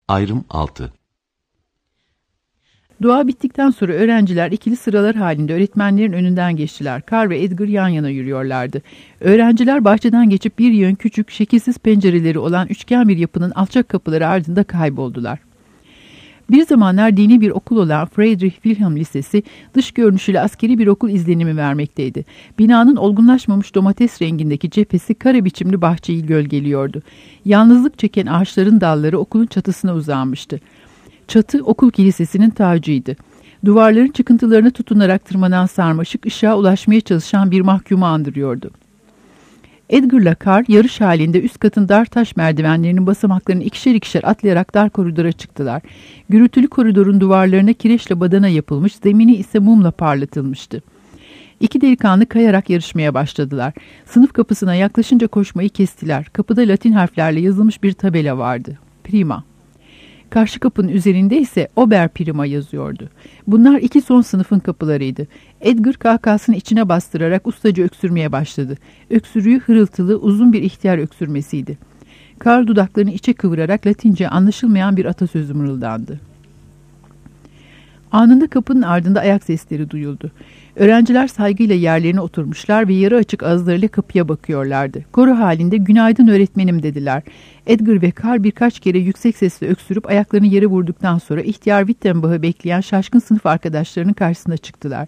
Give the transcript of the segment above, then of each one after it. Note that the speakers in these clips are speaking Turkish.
Ayrım 6. Dua bittikten sonra öğrenciler ikili sıralar halinde öğretmenlerin önünden geçtiler. Carl ve Edgar yan yana yürüyorlardı. Öğrenciler bahçeden geçip bir yön küçük, şekilsiz pencereleri olan üçgen bir yapının alçak kapıları ardında kayboldular. Bir zamanlar dini bir okul olan Friedrich Wilhelm Lisesi dış görünüşüyle askeri bir okul izlenimi vermekteydi. Binanın olgunlaşmamış domates rengindeki cephesi kare biçimli bahçeyi gölgeliyordu. Yalnızlık çeken ağaçların dalları okulun çatısına uzanmıştı. Çatı okul kilisesinin tacıydı. Duvarların çıkıntılarına tutunarak tırmanan sarmaşık ışığa ulaşmaya çalışan bir mahkumu andırıyordu. Edgar'la Carl yarış halinde üst katın dar taş merdivenlerinin basamaklarını ikişer ikişer atlayarak dar koridora çıktılar. Gürültülü koridorun duvarlarına kireçle badana yapılmış, zemini ise mumla parlatılmıştı. İki delikanlı kayarak yarışmaya başladılar. Sınıf kapısına yaklaşınca koşmayı kestiler. Kapıda Latin harflerle yazılmış bir tabela vardı. Prima. Karşı kapının üzerinde ise Ober Prima yazıyordu. Bunlar iki son sınıfın kapılarıydı. Edgar kahkahasını içine bastırarak ustaca öksürmeye başladı. Öksürüğü hırıltılı, uzun bir ihtiyar öksürmesiydi. Carl dudaklarını içe kıvırarak Latince anlaşılmayan bir atasözü mırıldandı. Anında kapının ardında ayak sesleri duyuldu. Öğrenciler saygıyla yerlerine oturmuşlar ve yarı açık ağızlarıyla kapıya bakıyorlardı. Koro halinde "Günaydın öğretmenim" dediler. Edgar ve Carl birkaç kere yüksek sesle öksürüp ayaklarını yere vurduktan sonra ihtiyar Wittenbach'ı bekleyen şaşkın sınıf arkadaşlarının karşısına çıktılar.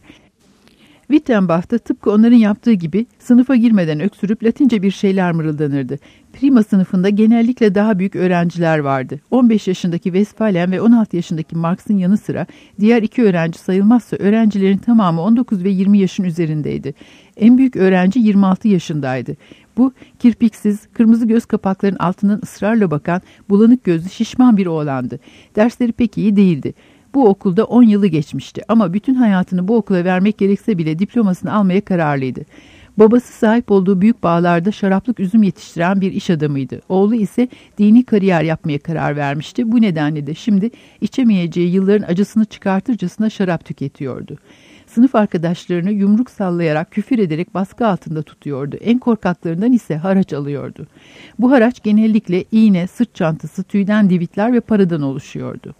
Wittenbach da tıpkı onların yaptığı gibi sınıfa girmeden öksürüp Latince bir şeyler mırıldanırdı. Prima sınıfında genellikle daha büyük öğrenciler vardı. 15 yaşındaki Westphalen ve 16 yaşındaki Marx'ın yanı sıra diğer iki öğrenci sayılmazsa öğrencilerin tamamı 19 ve 20 yaşın üzerindeydi. En büyük öğrenci 26 yaşındaydı. Bu kirpiksiz, kırmızı göz kapaklarının altından ısrarla bakan, bulanık gözlü şişman bir oğlandı. Dersleri pek iyi değildi. Bu okulda 10 yılı geçmişti ama bütün hayatını bu okula vermek gerekse bile diplomasını almaya kararlıydı. Babası sahip olduğu büyük bağlarda şaraplık üzüm yetiştiren bir iş adamıydı. Oğlu ise dini kariyer yapmaya karar vermişti. Bu nedenle de şimdi içemeyeceği yılların acısını çıkartırcasına şarap tüketiyordu. Sınıf arkadaşlarını yumruk sallayarak, küfür ederek baskı altında tutuyordu. En korkaklarından ise haraç alıyordu. Bu haraç genellikle iğne, sırt çantası, tüyden divitler ve paradan oluşuyordu.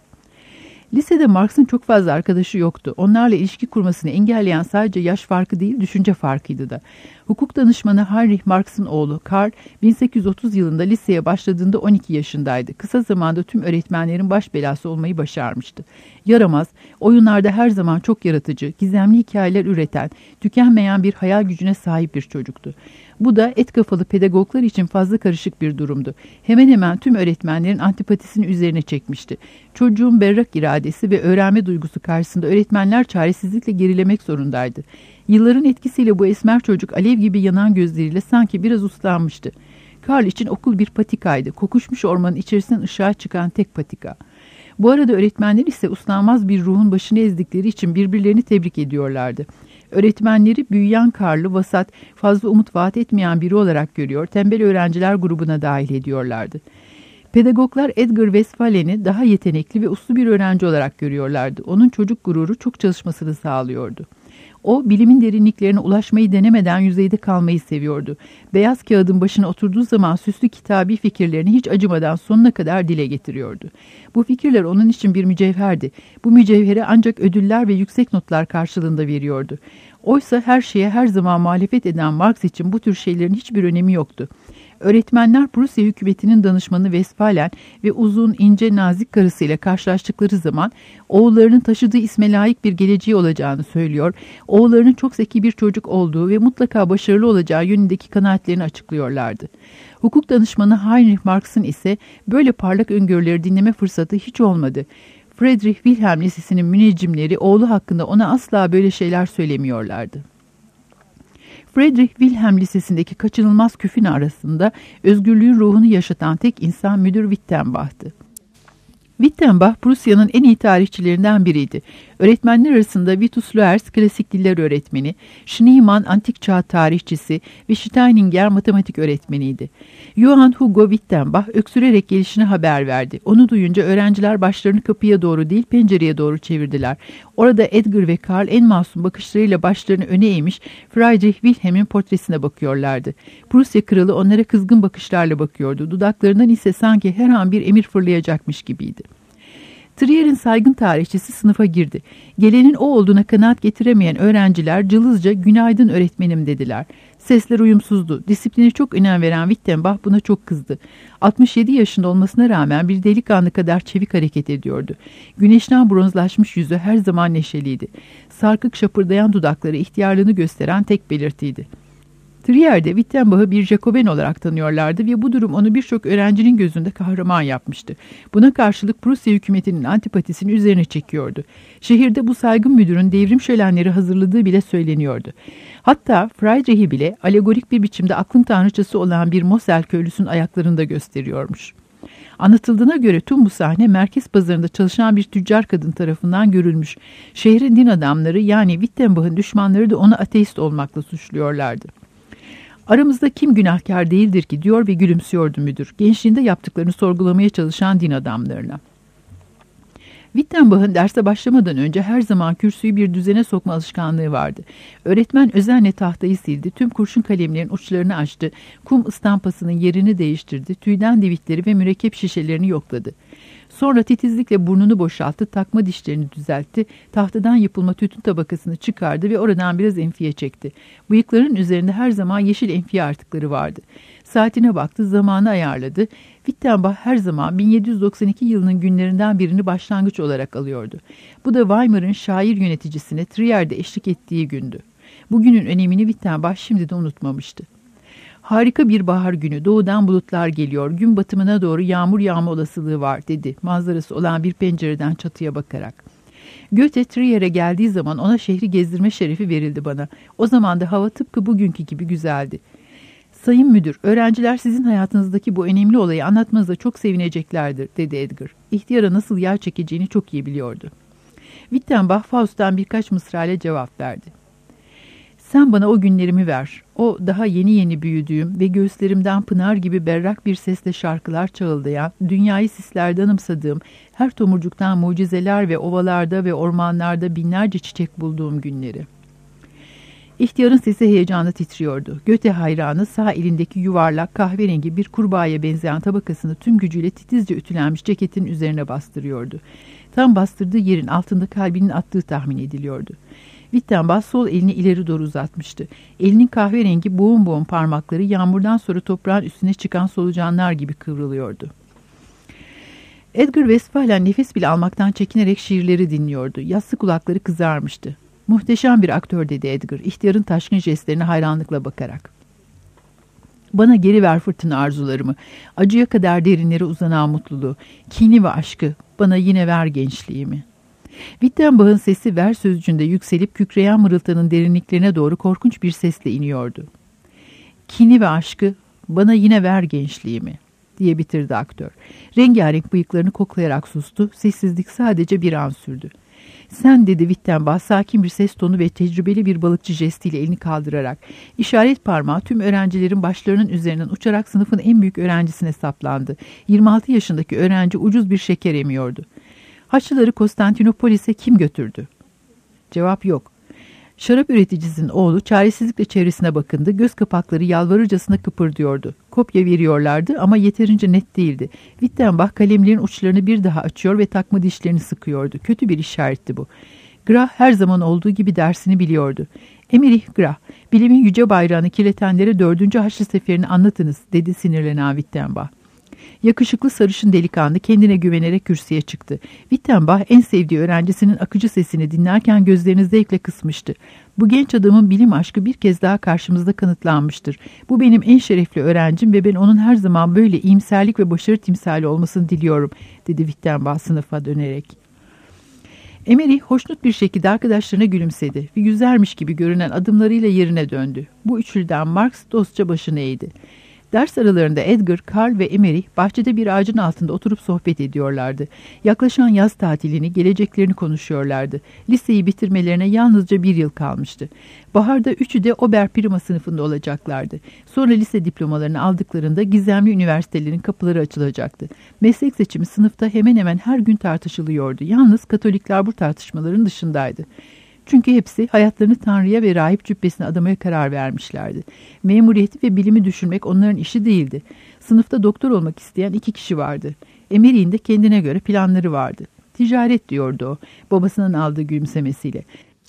Lisede Marx'ın çok fazla arkadaşı yoktu. Onlarla ilişki kurmasını engelleyen sadece yaş farkı değil, düşünce farkıydı da. Hukuk danışmanı Heinrich Marx'ın oğlu Karl, 1830 yılında liseye başladığında 12 yaşındaydı. Kısa zamanda tüm öğretmenlerin baş belası olmayı başarmıştı. Yaramaz, oyunlarda her zaman çok yaratıcı, gizemli hikayeler üreten, tükenmeyen bir hayal gücüne sahip bir çocuktu. Bu da et kafalı pedagoglar için fazla karışık bir durumdu. Hemen hemen tüm öğretmenlerin antipatisini üzerine çekmişti. Çocuğun berrak iradesi ve öğrenme duygusu karşısında öğretmenler çaresizlikle gerilemek zorundaydı. Yılların etkisiyle bu esmer çocuk alev gibi yanan gözleriyle sanki biraz uslanmıştı. Karl için okul bir patikaydı. Kokuşmuş ormanın içerisinden ışığa çıkan tek patika. Bu arada öğretmenler ise uslanmaz bir ruhun başını ezdikleri için birbirlerini tebrik ediyorlardı. Öğretmenleri büyüyen Karl'ı vasat, fazla umut vaat etmeyen biri olarak görüyor, tembel öğrenciler grubuna dahil ediyorlardı. Pedagoglar Edgar Westphalen'i daha yetenekli ve uslu bir öğrenci olarak görüyorlardı. Onun çocuk gururu çok çalışmasını sağlıyordu. O, bilimin derinliklerine ulaşmayı denemeden yüzeyde kalmayı seviyordu. Beyaz kağıdın başına oturduğu zaman süslü kitabi fikirlerini hiç acımadan sonuna kadar dile getiriyordu. Bu fikirler onun için bir mücevherdi. Bu mücevheri ancak ödüller ve yüksek notlar karşılığında veriyordu. Oysa her şeye her zaman muhalefet eden Marx için bu tür şeylerin hiçbir önemi yoktu. Öğretmenler Prusya hükümetinin danışmanı Westphalen ve uzun, ince, nazik karısıyla karşılaştıkları zaman oğullarının taşıdığı isme layık bir geleceği olacağını söylüyor, oğullarının çok zeki bir çocuk olduğu ve mutlaka başarılı olacağı yönündeki kanaatlerini açıklıyorlardı. Hukuk danışmanı Heinrich Marx'ın ise böyle parlak öngörüleri dinleme fırsatı hiç olmadı. Friedrich Wilhelm Lisesi'nin müneccimleri oğlu hakkında ona asla böyle şeyler söylemiyorlardı. Friedrich Wilhelm Lisesi'ndeki kaçınılmaz küfün arasında özgürlüğün ruhunu yaşatan tek insan müdür Wittenbach'tı. Wittenbach, Prusya'nın en iyi tarihçilerinden biriydi. Öğretmenler arasında Vitus Loers klasik diller öğretmeni, Schneemann antik çağ tarihçisi ve Steininger matematik öğretmeniydi. Johann Hugo Wittenbach öksürerek gelişine haber verdi. Onu duyunca öğrenciler başlarını kapıya doğru değil pencereye doğru çevirdiler. Orada Edgar ve Karl en masum bakışlarıyla başlarını öne eğmiş Friedrich Wilhelm'in portresine bakıyorlardı. Prusya kralı onlara kızgın bakışlarla bakıyordu. Dudaklarından ise sanki her an bir emir fırlayacakmış gibiydi. Trier'in saygın tarihçisi sınıfa girdi. Gelenin o olduğuna kanaat getiremeyen öğrenciler cılızca "Günaydın öğretmenim" dediler. Sesler uyumsuzdu. Disipline çok önem veren Wittenbach buna çok kızdı. 67 yaşında olmasına rağmen bir delikanlı kadar çevik hareket ediyordu. Güneşten bronzlaşmış yüzü her zaman neşeliydi. Sarkık şapırdayan dudakları ihtiyarlığını gösteren tek belirtiydi. Trier'de Wittenbach'ı bir Jacoben olarak tanıyorlardı ve bu durum onu birçok öğrencinin gözünde kahraman yapmıştı. Buna karşılık Prusya hükümetinin antipatisini üzerine çekiyordu. Şehirde bu saygın müdürün devrim şölenleri hazırladığı bile söyleniyordu. Hatta Friedrich'i bile alegorik bir biçimde aklın tanrıçası olan bir Mosel köylüsünün ayaklarında gösteriyormuş. Anlatıldığına göre tüm bu sahne merkez pazarında çalışan bir tüccar kadın tarafından görülmüş. Şehrin din adamları yani Wittenbach'ın düşmanları da onu ateist olmakla suçluyorlardı. "Aramızda kim günahkar değildir ki?" diyor ve gülümsüyordu müdür, gençliğinde yaptıklarını sorgulamaya çalışan din adamlarına. Wittenbach'ın derse başlamadan önce her zaman kürsüyü bir düzene sokma alışkanlığı vardı. Öğretmen özenle tahtayı sildi, tüm kurşun kalemlerin uçlarını açtı, kum ıstampasının yerini değiştirdi, tüyden divitleri ve mürekkep şişelerini yokladı. Sonra titizlikle burnunu boşalttı, takma dişlerini düzeltti, tahtadan yapılma tütün tabakasını çıkardı ve oradan biraz enfiye çekti. Bıyıkların üzerinde her zaman yeşil enfiye artıkları vardı. Saatine baktı, zamanı ayarladı. Wittenbach her zaman 1792 yılının günlerinden birini başlangıç olarak alıyordu. Bu da Weimar'ın şair yöneticisine Trier'de eşlik ettiği gündü. Bugünün önemini Wittenbach şimdi de unutmamıştı. "Harika bir bahar günü, doğudan bulutlar geliyor, gün batımına doğru yağmur yağma olasılığı var" dedi, manzarası olan bir pencereden çatıya bakarak. "Goethe Trier'e geldiği zaman ona şehri gezdirme şerefi verildi bana. O zaman da hava tıpkı bugünkü gibi güzeldi." "Sayın müdür, öğrenciler sizin hayatınızdaki bu önemli olayı anlatmanıza çok sevineceklerdir" dedi Edgar. İhtiyara nasıl yer çekeceğini çok iyi biliyordu. Wittenbach Faust'tan birkaç mısrayla cevap verdi. "Sen bana o günlerimi ver. O daha yeni yeni büyüdüğüm ve göğüslerimden pınar gibi berrak bir sesle şarkılar çağıldayan, dünyayı sislerde anımsadığım, her tomurcuktan mucizeler ve ovalarda ve ormanlarda binlerce çiçek bulduğum günleri." İhtiyarın sesi heyecanla titriyordu. Goethe hayranı sağ elindeki yuvarlak kahverengi bir kurbağaya benzeyen tabakasını tüm gücüyle titizce ütülenmiş ceketin üzerine bastırıyordu. Tam bastırdığı yerin altında kalbinin attığı tahmin ediliyordu. Wittenbach sol elini ileri doğru uzatmıştı. Elinin kahverengi boğum boğum parmakları yağmurdan sonra toprağın üstüne çıkan solucanlar gibi kıvrılıyordu. Edgar Westphalen nefes bile almaktan çekinerek şiirleri dinliyordu. Yassı kulakları kızarmıştı. "Muhteşem bir aktör" dedi Edgar, ihtiyarın taşkın jestlerine hayranlıkla bakarak. "Bana geri ver fırtına arzularımı, acıya kadar derinlere uzanan mutluluğu, kini ve aşkı, bana yine ver gençliğimi." Wittenbach'ın sesi ver sözcüğünde yükselip kükreyen mırıltının derinliklerine doğru korkunç bir sesle iniyordu. "Kini ve aşkı, bana yine ver gençliğimi" diye bitirdi aktör. Rengarenk bıyıklarını koklayarak sustu, sessizlik sadece bir an sürdü. "Sen" dedi Wittenbach sakin bir ses tonu ve tecrübeli bir balıkçı jestiyle elini kaldırarak. İşaret parmağı tüm öğrencilerin başlarının üzerinden uçarak sınıfın en büyük öğrencisine saplandı. 26 yaşındaki öğrenci ucuz bir şeker emiyordu. "Haçlıları Konstantinopolis'e kim götürdü?" Cevap yok. Şarap üreticisinin oğlu çaresizlikle çevresine bakındı. Göz kapakları yalvarırcasına kıpırdıyordu. Kopya veriyorlardı ama yeterince net değildi. Wittenbach kalemlerin uçlarını bir daha açıyor ve takma dişlerini sıkıyordu. Kötü bir işaretti bu. Grah her zaman olduğu gibi dersini biliyordu. "Emmerich Grah, bilimin yüce bayrağını kirletenlere 4. Haçlı Seferi'ni anlatınız" dedi sinirlenen Wittenbach. Yakışıklı sarışın delikanlı kendine güvenerek kürsüye çıktı. Wittenbach en sevdiği öğrencisinin akıcı sesini dinlerken gözlerini zevkle kısmıştı. "Bu genç adamın bilim aşkı bir kez daha karşımızda kanıtlanmıştır. Bu benim en şerefli öğrencim ve ben onun her zaman böyle iyimserlik ve başarı timsali olmasını diliyorum" dedi Wittenbach sınıfa dönerek. Emmerich hoşnut bir şekilde arkadaşlarına gülümsedi ve yüzermiş gibi görünen adımlarıyla yerine döndü. Bu üçlüden Marx dostça başını eğdi. Ders aralarında Edgar, Karl ve Emery bahçede bir ağacın altında oturup sohbet ediyorlardı. Yaklaşan yaz tatilini, geleceklerini konuşuyorlardı. Liseyi bitirmelerine yalnızca bir yıl kalmıştı. Baharda üçü de Oberprima sınıfında olacaklardı. Sonra lise diplomalarını aldıklarında gizemli üniversitelerin kapıları açılacaktı. Meslek seçimi sınıfta hemen hemen her gün tartışılıyordu. Yalnız Katolikler bu tartışmaların dışındaydı. Çünkü hepsi hayatlarını Tanrı'ya ve rahip cübbesine adamaya karar vermişlerdi. Memuriyeti ve bilimi düşünmek onların işi değildi. Sınıfta doktor olmak isteyen 2 kişi vardı. Emery'in de kendine göre planları vardı. Ticaret diyordu o, babasının aldığı gülümsemesiyle.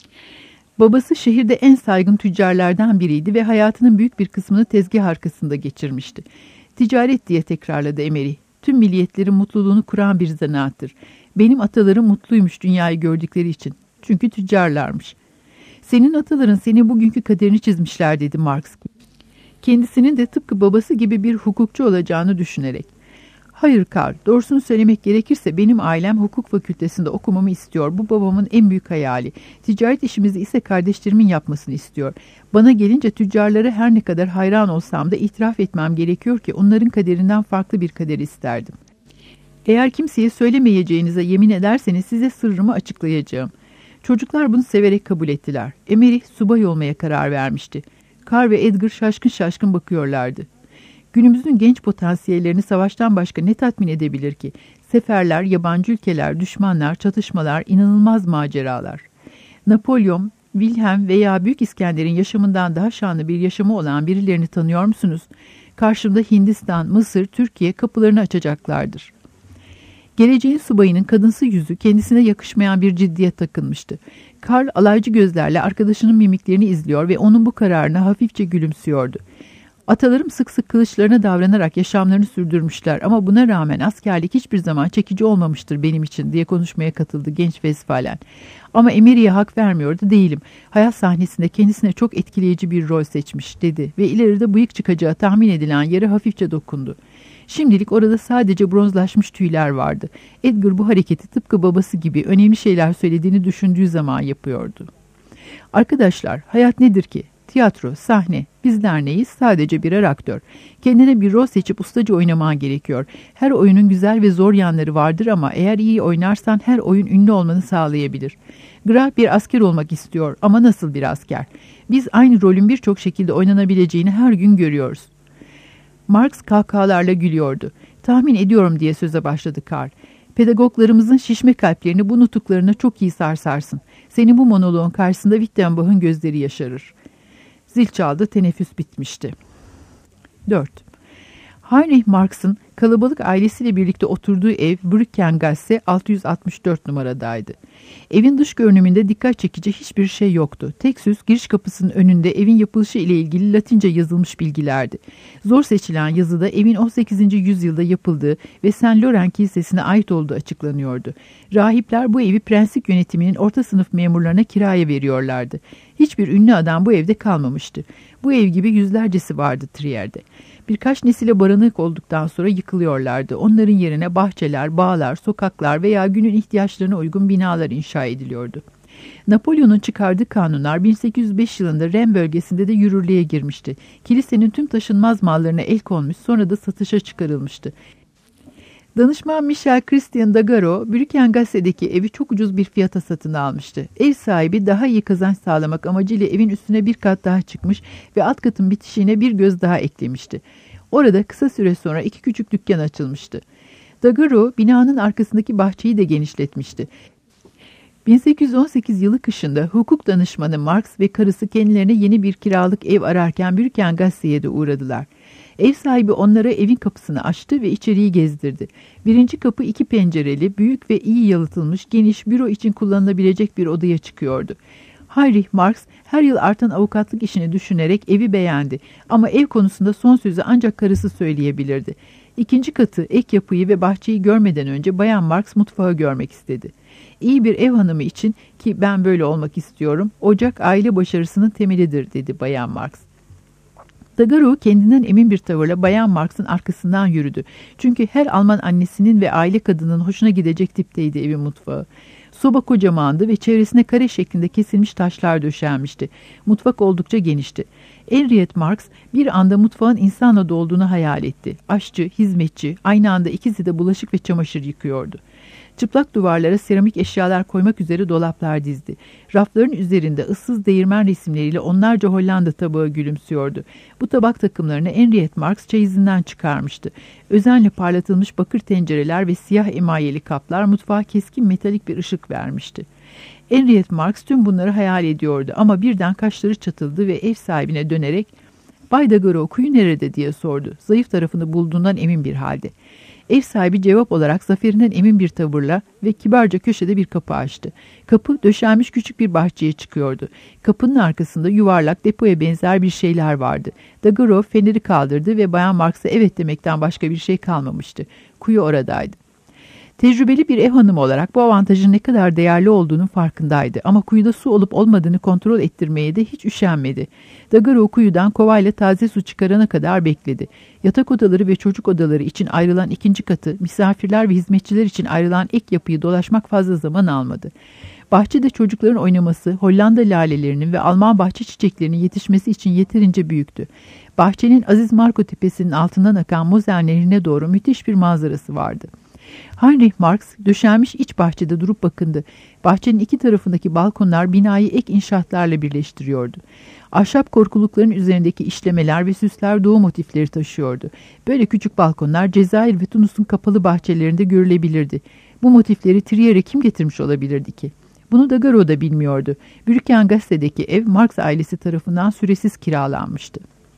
Babası şehirde en saygın tüccarlardan biriydi ve hayatının büyük bir kısmını tezgah arkasında geçirmişti. Ticaret diye tekrarladı Emery. Tüm milliyetlerin mutluluğunu kuran bir zanaattır. Benim atalarım mutluymuş dünyayı gördükleri için. Çünkü tüccarlarmış. Senin ataların senin bugünkü kaderini çizmişler dedi Marx. Kendisinin de tıpkı babası gibi bir hukukçu olacağını düşünerek. Hayır Karl, doğrusunu söylemek gerekirse benim ailem hukuk fakültesinde okumamı istiyor. Bu babamın en büyük hayali. Ticaret işimizi ise kardeşlerimin yapmasını istiyor. Bana gelince tüccarlara her ne kadar hayran olsam da itiraf etmem gerekiyor ki onların kaderinden farklı bir kader isterdim. Eğer kimseye söylemeyeceğinize yemin ederseniz size sırrımı açıklayacağım. Çocuklar bunu severek kabul ettiler. Emery subay olmaya karar vermişti. Karl ve Edgar şaşkın şaşkın bakıyorlardı. Günümüzün genç potansiyellerini savaştan başka ne tatmin edebilir ki? Seferler, yabancı ülkeler, düşmanlar, çatışmalar, inanılmaz maceralar. Napolyon, Wilhelm veya Büyük İskender'in yaşamından daha şanlı bir yaşamı olan birilerini tanıyor musunuz? Karşımda Hindistan, Mısır, Türkiye kapılarını açacaklardır. Geleceğin subayının kadınsı yüzü kendisine yakışmayan bir ciddiyet takınmıştı. Karl alaycı gözlerle arkadaşının mimiklerini izliyor ve onun bu kararına hafifçe gülümsüyordu. Atalarım sık sık kılıçlarına davranarak yaşamlarını sürdürmüşler ama buna rağmen askerlik hiçbir zaman çekici olmamıştır benim için diye konuşmaya katıldı genç Westphalen. Ama Emery'e hak vermiyordu değilim. Hayat sahnesinde kendisine çok etkileyici bir rol seçmiş dedi ve ileride bıyık çıkacağı tahmin edilen yere hafifçe dokundu. Şimdilik orada sadece bronzlaşmış tüyler vardı. Edgar bu hareketi tıpkı babası gibi önemli şeyler söylediğini düşündüğü zaman yapıyordu. Arkadaşlar, hayat nedir ki? Tiyatro, sahne. Bizler neyiz? Sadece birer aktör. Kendine bir rol seçip ustaca oynaman gerekiyor. Her oyunun güzel ve zor yanları vardır ama eğer iyi oynarsan her oyun ünlü olmanı sağlayabilir. Graf bir asker olmak istiyor ama nasıl bir asker? Biz aynı rolün birçok şekilde oynanabileceğini her gün görüyoruz. Marx kahkahalarla gülüyordu. Tahmin ediyorum diye söze başladı Karl. Pedagoglarımızın şişme kalplerini bu nutuklarına çok iyi sarsarsın. Senin bu monoloğun karşısında Wittenbach'ın gözleri yaşarır. Zil çaldı, teneffüs bitmişti. 4. Heinrich Marx'ın kalabalık ailesiyle birlikte oturduğu ev Brückengasse 664 numaradaydı. Evin dış görünümünde dikkat çekici hiçbir şey yoktu. Tek süs giriş kapısının önünde evin yapılışı ile ilgili Latince yazılmış bilgilerdi. Zor seçilen yazıda evin 18. yüzyılda yapıldığı ve Saint Laurent Kilisesi'ne ait olduğu açıklanıyordu. Rahipler bu evi prenslik yönetiminin orta sınıf memurlarına kiraya veriyorlardı. Hiçbir ünlü adam bu evde kalmamıştı. Bu ev gibi yüzlercesi vardı Trier'de. Birkaç nesile barınık olduktan sonra yıkılıyorlardı. Onların yerine bahçeler, bağlar, sokaklar veya günün ihtiyaçlarına uygun binalar inşa ediliyordu. Napolyon'un çıkardığı kanunlar 1805 yılında Ren bölgesinde de yürürlüğe girmişti. Kilisenin tüm taşınmaz mallarına el konmuş, sonra da satışa çıkarılmıştı. Danışman Michel Christian Dagaro, Brückengasse'deki evi çok ucuz bir fiyata satın almıştı. Ev sahibi daha iyi kazanç sağlamak amacıyla evin üstüne bir kat daha çıkmış ve alt katın bitişiğine bir göz daha eklemişti. Orada kısa süre sonra 2 küçük dükkan açılmıştı. Dagaro, binanın arkasındaki bahçeyi de genişletmişti. 1818 yılı kışında hukuk danışmanı Marx ve karısı kendilerine yeni bir kiralık ev ararken Brückengasse'ye de uğradılar. Ev sahibi onlara evin kapısını açtı ve içeriği gezdirdi. Birinci kapı 2 pencereli, büyük ve iyi yalıtılmış, geniş büro için kullanılabilecek bir odaya çıkıyordu. Heinrich Marx her yıl artan avukatlık işini düşünerek evi beğendi ama ev konusunda son sözü ancak karısı söyleyebilirdi. İkinci katı, ek yapıyı ve bahçeyi görmeden önce Bayan Marx mutfağı görmek istedi. İyi bir ev hanımı için ki ben böyle olmak istiyorum, ocak aile başarısının temelidir dedi Bayan Marx. Dagaro kendinden emin bir tavırla Bayan Marx'ın arkasından yürüdü. Çünkü her Alman annesinin ve aile kadının hoşuna gidecek tipteydi evin mutfağı. Soba kocamandı ve çevresine kare şeklinde kesilmiş taşlar döşenmişti. Mutfak oldukça genişti. Henriette Marx bir anda mutfağın insanla dolduğunu hayal etti. Aşçı, hizmetçi, aynı anda ikisi de bulaşık ve çamaşır yıkıyordu. Çıplak duvarlara seramik eşyalar koymak üzere dolaplar dizdi. Rafların üzerinde ıssız değirmen resimleriyle onlarca Hollanda tabağı gülümsüyordu. Bu tabak takımlarını Henriette Marx çeyizinden çıkarmıştı. Özenle parlatılmış bakır tencereler ve siyah emayeli kaplar mutfağa keskin metalik bir ışık vermişti. Henriette Marx tüm bunları hayal ediyordu ama birden kaşları çatıldı ve ev sahibine dönerek "Bay Daguerreau, kuyu nerede?" diye sordu. Zayıf tarafını bulduğundan emin bir halde. Ev sahibi cevap olarak zaferinden emin bir tavırla ve kibarca köşede bir kapı açtı. Kapı döşenmiş küçük bir bahçeye çıkıyordu. Kapının arkasında yuvarlak depoya benzer bir şeyler vardı. Daguerreau feneri kaldırdı ve Bayan Marx'a evet demekten başka bir şey kalmamıştı. Kuyu oradaydı. Tecrübeli bir ev hanımı olarak bu avantajın ne kadar değerli olduğunun farkındaydı ama kuyuda su olup olmadığını kontrol ettirmeye de hiç üşenmedi. Daguerreau kuyudan kovayla taze su çıkarana kadar bekledi. Yatak odaları ve çocuk odaları için ayrılan ikinci katı, misafirler ve hizmetçiler için ayrılan ek yapıyı dolaşmak fazla zaman almadı. Bahçede çocukların oynaması, Hollanda lalelerinin ve Alman bahçe çiçeklerinin yetişmesi için yeterince büyüktü. Bahçenin Aziz Marco tepesinin altından akan Mosel nehrine doğru müthiş bir manzarası vardı. Heinrich Marx döşenmiş iç bahçede durup bakındı. Bahçenin iki tarafındaki balkonlar binayı ek inşaatlarla birleştiriyordu. Ahşap korkulukların üzerindeki işlemeler ve süsler doğu motifleri taşıyordu. Böyle küçük balkonlar Cezayir ve Tunus'un kapalı bahçelerinde görülebilirdi. Bu motifleri Trier'e kim getirmiş olabilirdi ki? Bunu Daguerreau da bilmiyordu. Brücken gazetedeki ev Marx ailesi tarafından süresiz kiralanmıştı.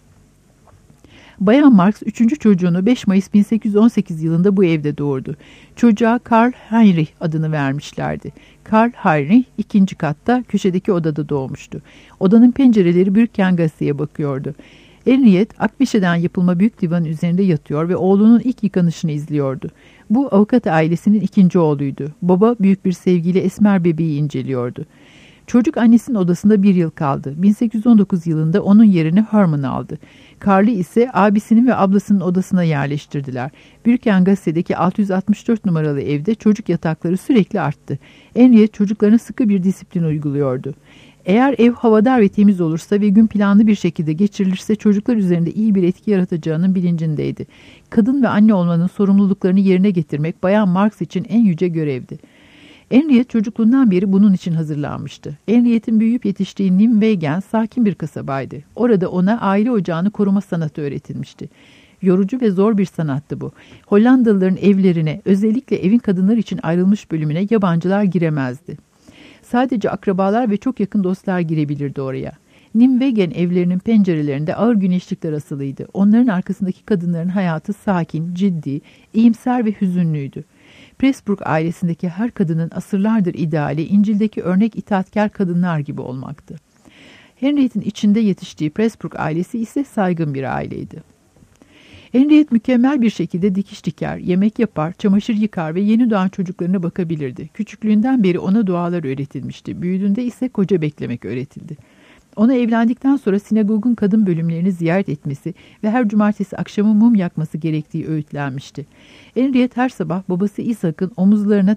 Bayan Marx 3. çocuğunu 5 Mayıs 1818 yılında bu evde doğurdu. Çocuğa Karl Heinrich adını vermişlerdi. Karl Heinrich 2. katta köşedeki odada doğmuştu. Odanın pencereleri Brücken gazeteye bakıyordu. Henriette Akbeşe'den yapılma büyük divanın üzerinde yatıyor ve oğlunun ilk yıkanışını izliyordu. Bu avukat ailesinin ikinci oğluydu. Baba büyük bir sevgiyle esmer bebeği inceliyordu. Çocuk annesinin odasında bir yıl kaldı. 1819 yılında onun yerini Herman aldı. Karl'ı ise abisinin ve ablasının odasına yerleştirdiler. Brücken gazetedeki 664 numaralı evde çocuk yatakları sürekli arttı. Henriette çocuklarına sıkı bir disiplin uyguluyordu. Eğer ev havadar ve temiz olursa ve gün planlı bir şekilde geçirilirse çocuklar üzerinde iyi bir etki yaratacağının bilincindeydi. Kadın ve anne olmanın sorumluluklarını yerine getirmek Bayan Marx için en yüce görevdi. Henriette çocukluğundan beri bunun için hazırlanmıştı. Henriette'in büyüyüp yetiştiği Nimwegen sakin bir kasabaydı. Orada ona aile ocağını koruma sanatı öğretilmişti. Yorucu ve zor bir sanattı bu. Hollandalıların evlerine, özellikle evin kadınlar için ayrılmış bölümüne yabancılar giremezdi. Sadece akrabalar ve çok yakın dostlar girebilirdi oraya. Nimwegen evlerinin pencerelerinde ağır güneşlikler asılıydı. Onların arkasındaki kadınların hayatı sakin, ciddi, iyimser ve hüzünlüydü. Pressburg ailesindeki her kadının asırlardır ideali İncil'deki örnek itaatkar kadınlar gibi olmaktı. Henriette'in içinde yetiştiği Pressburg ailesi ise saygın bir aileydi. Henriette mükemmel bir şekilde dikiş diker, yemek yapar, çamaşır yıkar ve yeni doğan çocuklarına bakabilirdi. Küçüklüğünden beri ona dualar öğretilmişti. Büyüdüğünde ise koca beklemek öğretildi. Ona evlendikten sonra sinagogun kadın bölümlerini ziyaret etmesi ve her cumartesi akşamı mum yakması gerektiği öğütlenmişti. Henriette her sabah babası İshak'ın omuzlarına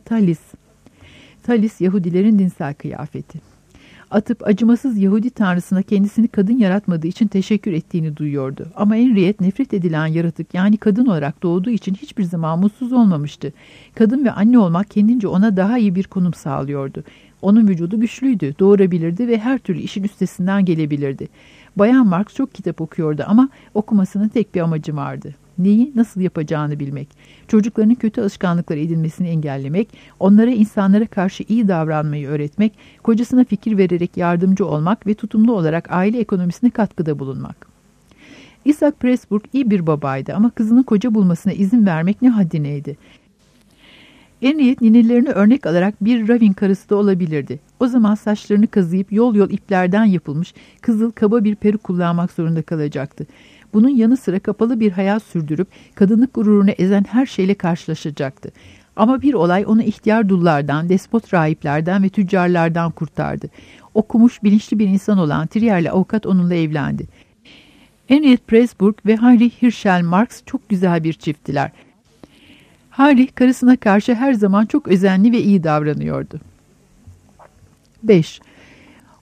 talis Yahudilerin dinsel kıyafeti, atıp acımasız Yahudi tanrısına kendisini kadın yaratmadığı için teşekkür ettiğini duyuyordu. Ama Henriette nefret edilen yaratık yani kadın olarak doğduğu için hiçbir zaman mutsuz olmamıştı. Kadın ve anne olmak kendince ona daha iyi bir konum sağlıyordu. Onun vücudu güçlüydü, doğurabilirdi ve her türlü işin üstesinden gelebilirdi. Bayan Marx çok kitap okuyordu ama okumasının tek bir amacı vardı. Neyi nasıl yapacağını bilmek. Çocuklarının kötü alışkanlıklar edinmesini engellemek, onlara insanlara karşı iyi davranmayı öğretmek, kocasına fikir vererek yardımcı olmak ve tutumlu olarak aile ekonomisine katkıda bulunmak. Isaac Pressburg iyi bir babaydı ama kızının koca bulmasına izin vermek ne haddineydi. Henriette ninelerini örnek alarak bir Ravin karısı da olabilirdi. O zaman saçlarını kazıyıp yol yol iplerden yapılmış kızıl kaba bir peruk kullanmak zorunda kalacaktı. Bunun yanı sıra kapalı bir hayat sürdürüp kadınlık gururunu ezen her şeyle karşılaşacaktı. Ama bir olay onu ihtiyar dullardan, despot rahiplerden ve tüccarlardan kurtardı. Okumuş, bilinçli bir insan olan Trier'li avukat onunla evlendi. Henriette Pressburg ve Heinrich Hirschel Marx çok güzel bir çifttiler. Heinrich karısına karşı her zaman çok özenli ve iyi davranıyordu. 5.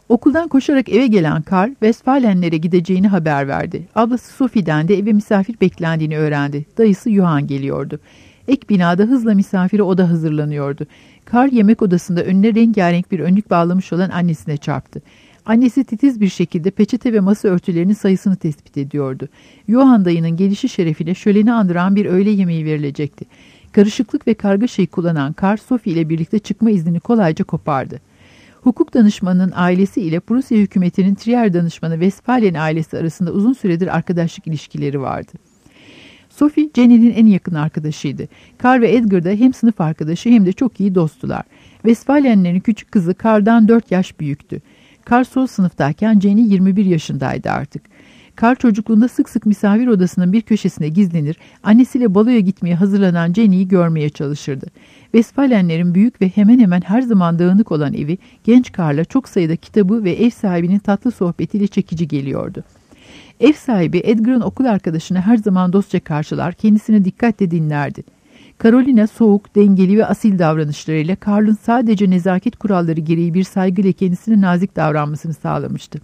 Okuldan koşarak eve gelen Karl, Westfalenlere gideceğini haber verdi. Ablası Sophie'den de eve misafir beklendiğini öğrendi. Dayısı Johann geliyordu. Ek binada hızla misafire oda hazırlanıyordu. Karl yemek odasında önüne rengarenk bir önlük bağlamış olan annesine çarptı. Annesi titiz bir şekilde peçete ve masa örtülerinin sayısını tespit ediyordu. Johann dayının gelişi şerefine şöleni andıran bir öğle yemeği verilecekti. Karışıklık ve kargaşayı kullanan Karl, Sophie ile birlikte çıkma iznini kolayca kopardı. Hukuk danışmanının ailesi ile Prusya hükümetinin Trier danışmanı Westphalen ailesi arasında uzun süredir arkadaşlık ilişkileri vardı. Sophie, Jenny'nin en yakın arkadaşıydı. Karl ve Edgar da hem sınıf arkadaşı hem de çok iyi dosttular. Westphalenlerin küçük kızı Karl'dan 4 yaş büyüktü. Karl son sınıftayken Jenny 21 yaşındaydı artık. Karl çocukluğunda sık sık misafir odasının bir köşesine gizlenir, annesiyle baloya gitmeye hazırlanan Jenny'yi görmeye çalışırdı. Westphalenlerin büyük ve hemen hemen her zaman dağınık olan evi, genç Karl'a çok sayıda kitabı ve ev sahibinin tatlı sohbetiyle çekici geliyordu. Ev sahibi Edgar'ın okul arkadaşını her zaman dostça karşılar, kendisine dikkatle dinlerdi. Carolina soğuk, dengeli ve asil davranışlarıyla Karl'ın sadece nezaket kuralları gereği bir saygıyla kendisine nazik davranmasını sağlamıştı.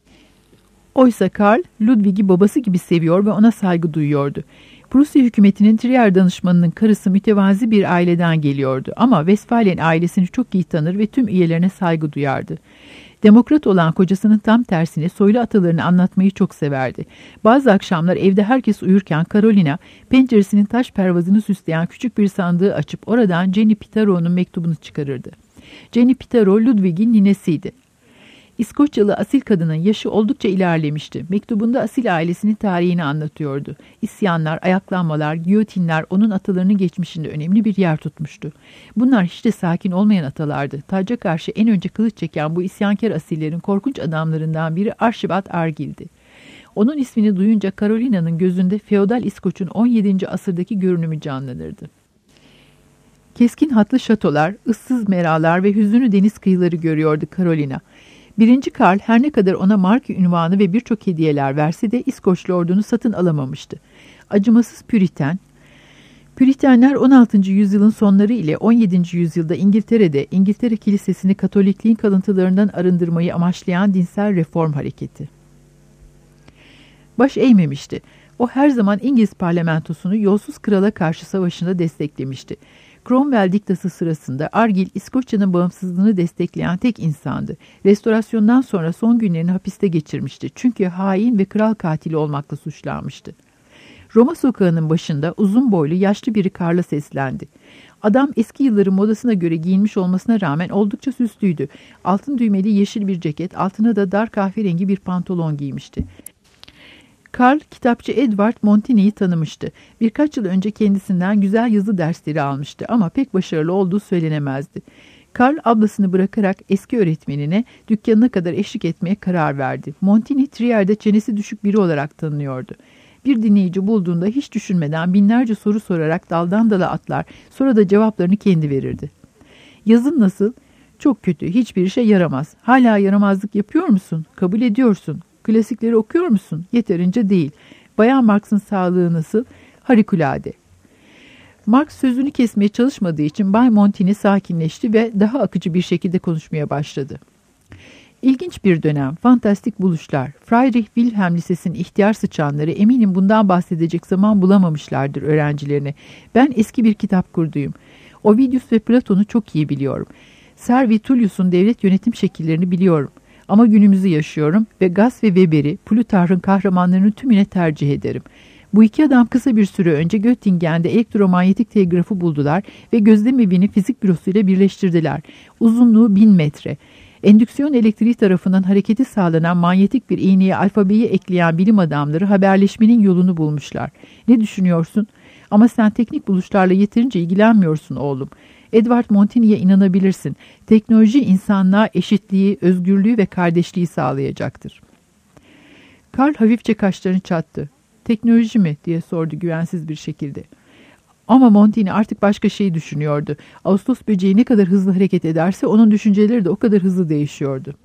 Oysa Karl, Ludwig'i babası gibi seviyor ve ona saygı duyuyordu. Prusya hükümetinin Trier danışmanının karısı mütevazi bir aileden geliyordu ama Westphalen ailesini çok iyi tanır ve tüm üyelerine saygı duyardı. Demokrat olan kocasının tam tersine soylu atalarını anlatmayı çok severdi. Bazı akşamlar evde herkes uyurken Carolina, penceresinin taş pervazını süsleyen küçük bir sandığı açıp oradan Jenny Pitaro'nun mektubunu çıkarırdı. Jenny Pitaro, Ludwig'in ninesiydi. İskoçyalı asil kadının yaşı oldukça ilerlemişti. Mektubunda asil ailesinin tarihini anlatıyordu. İsyanlar, ayaklanmalar, giyotinler onun atalarının geçmişinde önemli bir yer tutmuştu. Bunlar hiç de sakin olmayan atalardı. Tacca karşı en önce kılıç çeken bu isyankar asillerin korkunç adamlarından biri Archibald Argyll'di. Onun ismini duyunca Carolina'nın gözünde feodal İskoç'un 17. asırdaki görünümü canlanırdı. Keskin hatlı şatolar, ıssız meralar ve hüzünlü deniz kıyıları görüyordu Carolina. 1. Karl her ne kadar ona marki ünvanı ve birçok hediyeler verse de İskoçlu ordunu satın alamamıştı. Acımasız Püritenler 16. yüzyılın sonları ile 17. yüzyılda İngiltere'de İngiltere Kilisesi'ni Katolikliğin kalıntılarından arındırmayı amaçlayan dinsel reform hareketi. Baş eğmemişti. O her zaman İngiliz parlamentosunu yolsuz krala karşı savaşında desteklemişti. Cromwell diktası sırasında Argyll, İskoçya'nın bağımsızlığını destekleyen tek insandı. Restorasyondan sonra son günlerini hapiste geçirmişti. Çünkü hain ve kral katili olmakla suçlanmıştı. Roma sokağının başında uzun boylu yaşlı biri Karl'a seslendi. Adam eski yılların modasına göre giyinmiş olmasına rağmen oldukça süslüydü. Altın düğmeli yeşil bir ceket, altına da dar kahverengi bir pantolon giymişti. Karl, kitapçı Edward Montini'yi tanımıştı. Birkaç yıl önce kendisinden güzel yazı dersleri almıştı ama pek başarılı olduğu söylenemezdi. Karl, ablasını bırakarak eski öğretmenine dükkanına kadar eşlik etmeye karar verdi. Montini, Trier'de çenesi düşük biri olarak tanınıyordu. Bir dinleyici bulduğunda hiç düşünmeden binlerce soru sorarak daldan dala atlar, sonra da cevaplarını kendi verirdi. Yazın nasıl? Çok kötü, hiçbir işe yaramaz. Hala yaramazlık yapıyor musun? Kabul ediyorsun. Klasikleri okuyor musun? Yeterince değil. Bayan Marx'ın sağlığı nasıl? Harikulade. Marx sözünü kesmeye çalışmadığı için Bay Montini sakinleşti ve daha akıcı bir şekilde konuşmaya başladı. İlginç bir dönem, fantastik buluşlar. Friedrich Wilhelm Lisesi'nin ihtiyar sıçanları eminim bundan bahsedecek zaman bulamamışlardır öğrencilerine. Ben eski bir kitap kurduyum. Ovidius ve Platon'u çok iyi biliyorum. Servius Tullius'un devlet yönetim şekillerini biliyorum. Ama günümüzü yaşıyorum ve Gass ve Weber'i, Plutarch'ın kahramanlarının tümüne tercih ederim. Bu iki adam kısa bir süre önce Göttingen'de elektromanyetik telgrafı buldular ve gözlem evini fizik bürosuyla birleştirdiler. Uzunluğu 1000 metre. Endüksiyon elektriği tarafından hareketi sağlanan manyetik bir iğneye alfabeyi ekleyen bilim adamları haberleşmenin yolunu bulmuşlar. Ne düşünüyorsun? Ama sen teknik buluşlarla yeterince ilgilenmiyorsun oğlum. Edward Montini'ye inanabilirsin. Teknoloji insanlığa eşitliği, özgürlüğü ve kardeşliği sağlayacaktır. Karl hafifçe kaşlarını çattı. Teknoloji mi diye sordu güvensiz bir şekilde. Ama Montini artık başka şey düşünüyordu. Ağustos böceği ne kadar hızlı hareket ederse onun düşünceleri de o kadar hızlı değişiyordu.